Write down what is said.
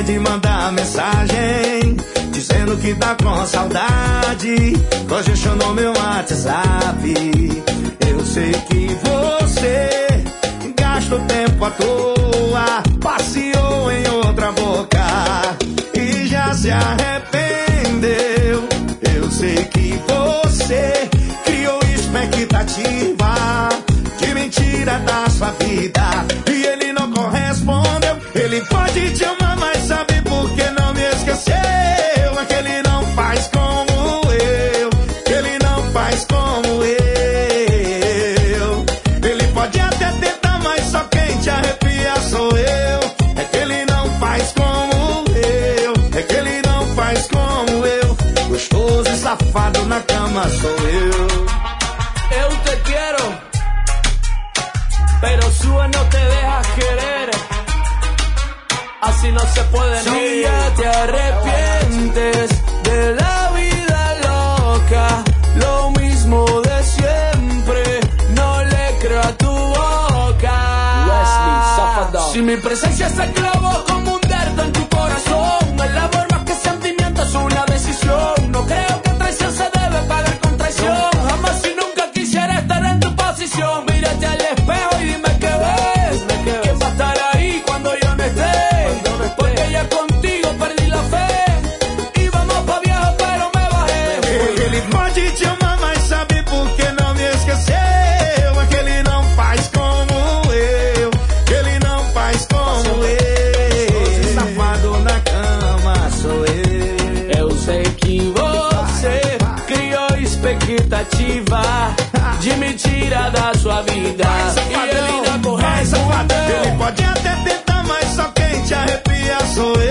de mandar mensagem dizendo que tá com saudade, congestionou meu WhatsApp. Eu sei que você gasta o tempo à toa, passeou em outra boca e já se arrependeu. Eu sei que você criou expectativa de mentira da sua vida e ele não correspondeu. Ele pode te amar, mas sabe por que não me esqueceu? É que ele não faz como eu, que ele não faz como eu. Ele pode até tentar, mas só quem te arrepia sou eu. É que ele não faz como eu, é que ele não faz como eu. Gostoso e safado na cama sou eu. Eu te quiero, pero su no te deja querer. Así no se puede, no. Si ya te arrepientes de la vida loca, lo mismo de siempre, no le creo a tu boca. Wesley, Zafadao. Si mi presencia se clavó como un dedo en tu corazón, el amor más que sentimiento es una decisión. No creo que traición se debe pagar con traición. Jamás y nunca quisiera estar en tu posición. Mírate al espejo y dime qué ves. ¿Quién va a estar ahí cuando yo no esté? Porque ya contigo perdí la fe. Íbamos pa' viejo pero me bajé. Ele pode te amar, mas sabe por que não me esqueceu? É que ele não faz como eu, que ele não faz como eu. Safado na cama sou eu. Eu sei que você criou expectativa de mentira da sua vida e ele não correspondeu. Ele pode até tentar, mas só quem te arrepia sou eu.